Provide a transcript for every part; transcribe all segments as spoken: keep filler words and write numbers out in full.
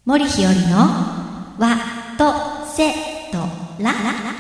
森ひよりのわとせとら。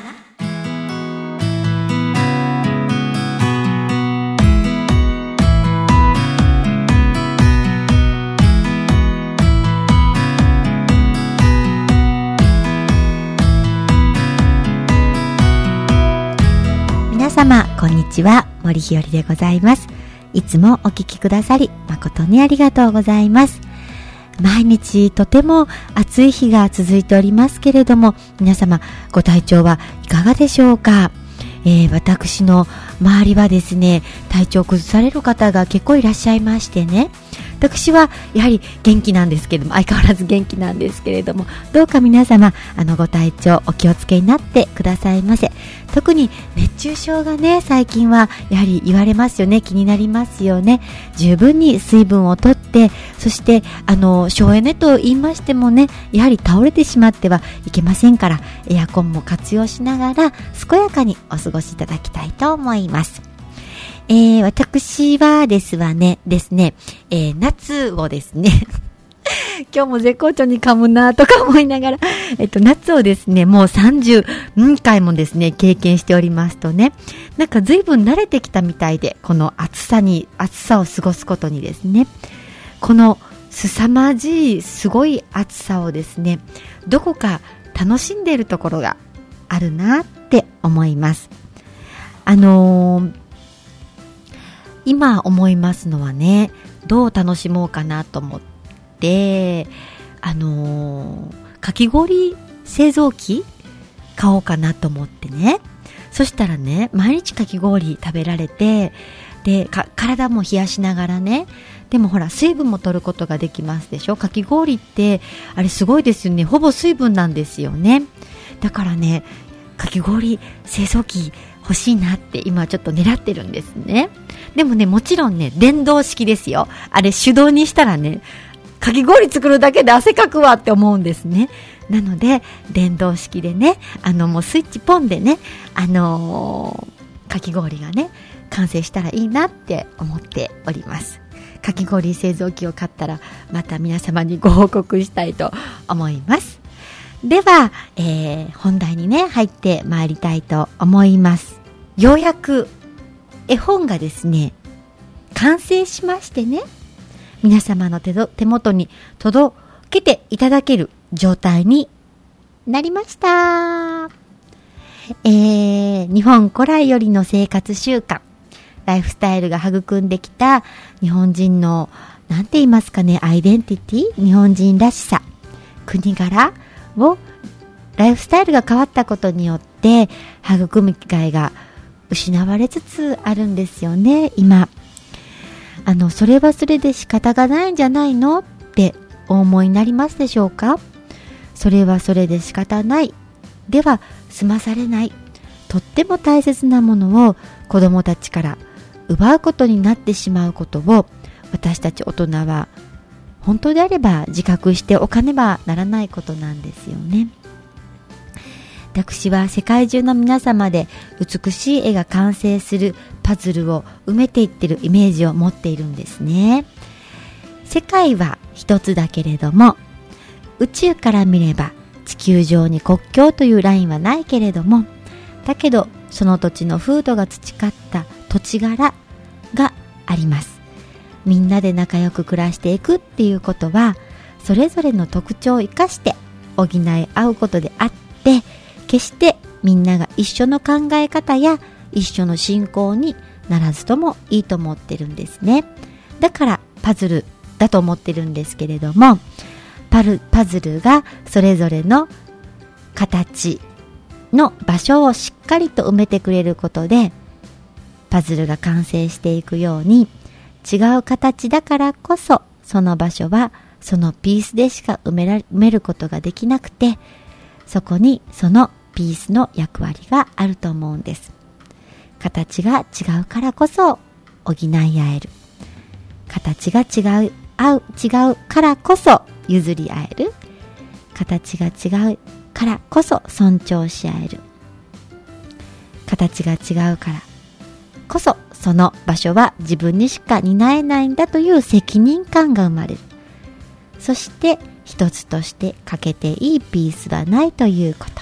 皆様こんにちは、森ひよりでございます。いつもお聞きくださり誠にありがとうございます。毎日とても暑い日が続いておりますけれども、皆様ご体調はいかがでしょうか。えー、私の周りはですね、体調を崩される方が結構いらっしゃいましてね、私はやはり元気なんですけれども、相変わらず元気なんですけれども、どうか皆様あのご体調お気をつけになってくださいませ。特に熱中症がね、最近はやはり言われますよね。気になりますよね。十分に水分をとって、そしてあの省エネと言いましてもね、やはり倒れてしまってはいけませんから、エアコンも活用しながら健やかにお過ごしいただきたいと思います。えー、私はですわね、ですね、えー、夏をですね今日も絶好調に噛むなとか思いながら、えっと、夏をですね、もうさんじゅうかいもですね、経験しておりますとね、なんか随分慣れてきたみたいで、この暑さに、暑さを過ごすことにですね、この凄まじい、すごい暑さをですね、どこか楽しんでいるところがあるなって思います。あのー、今思いますのはね、どう楽しもうかなと思って、あのー、かき氷製造機買おうかなと思ってね。そしたらね、毎日かき氷食べられて、で、か体も冷やしながらね、でもほら水分も取ることができますでしょ。かき氷ってあれすごいですよね。ほぼ水分なんですよね。だからね、かき氷製造機欲しいなって今ちょっと狙ってるんですね。でもね、もちろんね、電動式ですよ。あれ手動にしたらね、かき氷作るだけで汗かくわって思うんですね。なので電動式でね、あのもうスイッチポンでね、あのー、かき氷がね完成したらいいなって思っております。かき氷製造機を買ったらまた皆様にご報告したいと思います。では、えー、本題にね入ってまいりたいと思います。ようやく絵本がですね完成しましてね、皆様の 手, ど手元に届けていただける状態になりました。えー、日本古来よりの生活習慣、ライフスタイルが育んできた日本人のなんて言いますかね、アイデンティティ、日本人らしさ、国柄をライフスタイルが変わったことによって育む機会が失われつつあるんですよね。今あのそれはそれで仕方がないんじゃないのってお思いになりますでしょうか。それはそれで仕方ないでは済まされない、とっても大切なものを子どもたちから奪うことになってしまうことを、私たち大人は本当であれば自覚しておかねばならないことなんですよね。私は世界中の皆様で美しい絵が完成するパズルを埋めていってるイメージを持っているんですね。世界は一つだけれども、宇宙から見れば地球上に国境というラインはないけれども、だけどその土地の風土が培った土地柄があります。みんなで仲良く暮らしていくっていうことは、それぞれの特徴を生かして補い合うことであって、決してみんなが一緒の考え方や一緒の信仰にならずともいいと思ってるんですね。だからパズルだと思ってるんですけれども、パル、パズルがそれぞれの形の場所をしっかりと埋めてくれることで、パズルが完成していくように、違う形だからこそその場所はそのピースでしか埋めら、埋めることができなくて、そこにそのピースの役割があると思うんです。形が違うからこそ補い合える。形が違う、合う、違うからこそ譲り合える。形が違うからこそ尊重し合える。形が違うからこそその場所は自分にしか担えないんだという責任感が生まれる。そして一つとして欠けていいピースはないということ。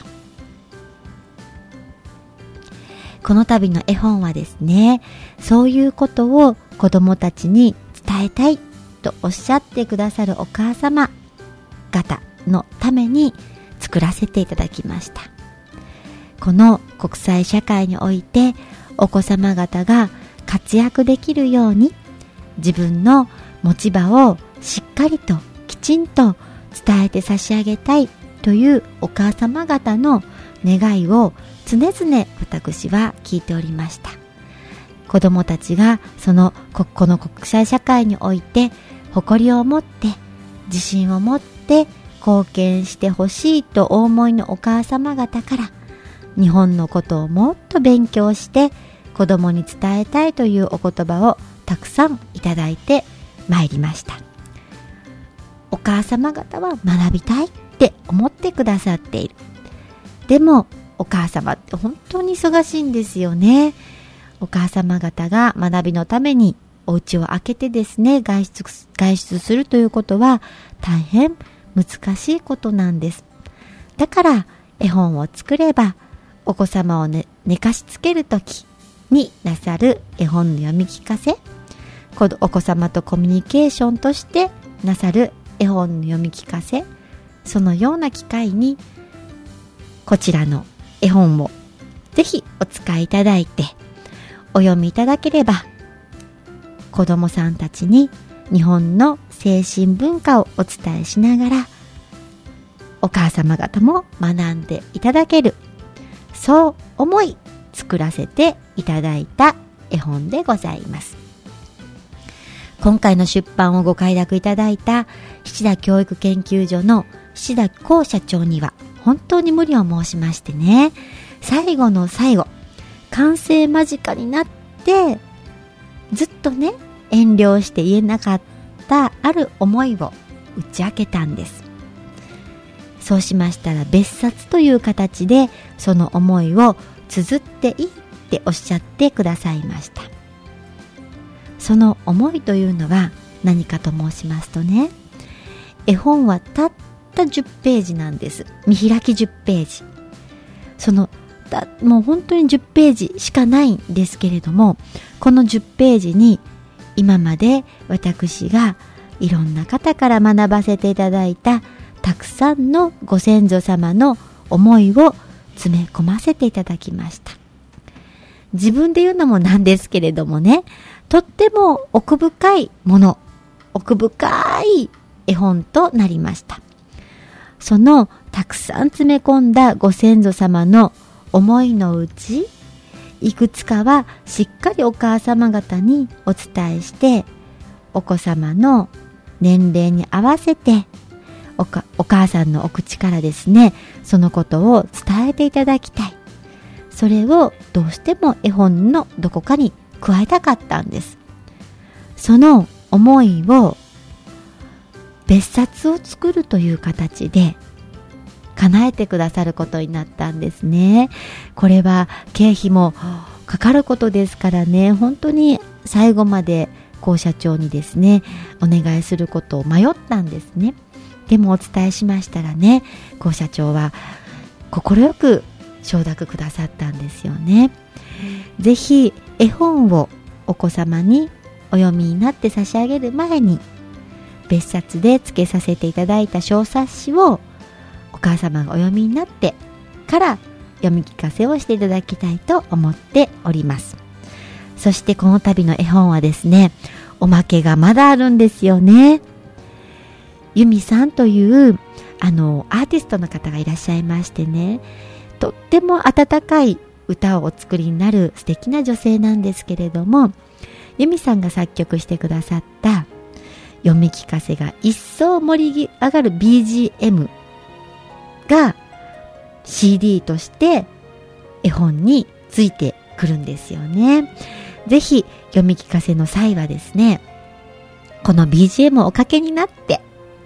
この度の絵本はですね、そういうことを子どもたちに伝えたいとおっしゃってくださるお母様方のために作らせていただきました。この国際社会においてお子様方が活躍できるように、自分の持ち場をしっかりときちんと伝えて差し上げたいというお母様方の願いを常々私は聞いておりました。子どもたちがそのこの国際社会において誇りを持って自信を持って貢献してほしいとお思いのお母様方から、日本のことをもっと勉強して子どもに伝えたいというお言葉をたくさんいただいてまいりました。お母様方は学びたいって思ってくださっている。でもお母様って本当に忙しいんですよね。お母様方が学びのためにお家を開けてですね、外出、外出するということは大変難しいことなんです。だから絵本を作れば、お子様を、ね、寝かしつけるときになさる絵本の読み聞かせ、お子様とコミュニケーションとしてなさる絵本の読み聞かせ、そのような機会にこちらの絵本をぜひお使いいただいてお読みいただければ、子どもさんたちに日本の精神文化をお伝えしながら、お母様方も学んでいただける、そう思い作らせていただいた絵本でございます。今回の出版をご快諾いただいた七田教育研究所の七田光社長には本当に無理を申しましてね、最後の最後、完成間近になってずっとね遠慮して言えなかったある思いを打ち明けたんです。そうしましたら別冊という形でその思いを綴っていいっておっしゃってくださいました。その思いというのは何かと申しますとね、絵本はたったじゅっページなんです。見開きじゅっページ。そのだもう本当にじゅっページしかないんですけれども、このじゅっページに今まで私がいろんな方から学ばせていただいたたくさんのご先祖様の思いを詰め込ませていただきました。自分で言うのもなんですけれどもね、とっても奥深いもの、奥深い絵本となりました。そのたくさん詰め込んだご先祖様の思いのうち、いくつかはしっかりお母様方にお伝えして、お子様の年齢に合わせておか、お母さんのお口からですね、そのことを伝えていただきたい。それをどうしても絵本のどこかに加えたかったんです。その思いを別冊を作るという形で叶えてくださることになったんですね。これは経費もかかることですからね、本当に最後まで高社長にですねお願いすることを迷ったんですね。でもお伝えしましたらね、高社長は快く承諾くださったんですよね。ぜひ絵本をお子様にお読みになって差し上げる前に、別冊で付けさせていただいた小冊子をお母様がお読みになってから読み聞かせをしていただきたいと思っております。そしてこの度の絵本はですね、おまけがまだあるんですよね。由美さんというあのアーティストの方がいらっしゃいましてね、とっても温かい歌をお作りになる素敵な女性なんですけれども、由美さんが作曲してくださった読み聞かせが一層盛り上がる ビージーエム が シーディー として絵本についてくるんですよね。ぜひ読み聞かせの際はですね、この ビージーエム をおかけになって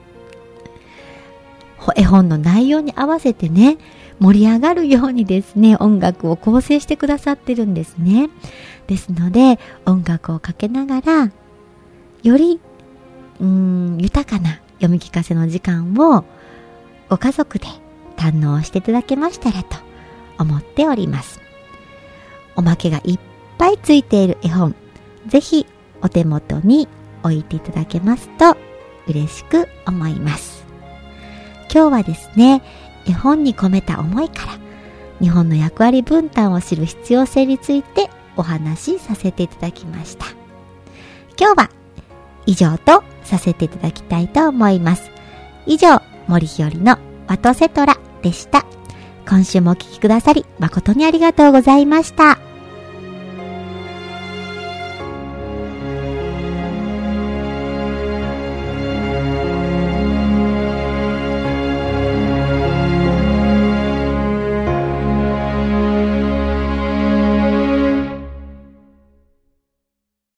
絵本の内容に合わせてね、盛り上がるようにですね、音楽を構成してくださってるんですね。ですので、音楽をかけながら、より、うーん、豊かな読み聞かせの時間をご家族で堪能していただけましたらと思っております。おまけがいっぱいついている絵本、ぜひお手元に置いていただけますと嬉しく思います。今日はですね、絵本に込めた思いから日本の役割分担を知る必要性についてお話しさせていただきました。今日は以上とさせていただきたいと思います。以上、森ひよりのワトセトラでした。今週もお聞きくださり誠にありがとうございました。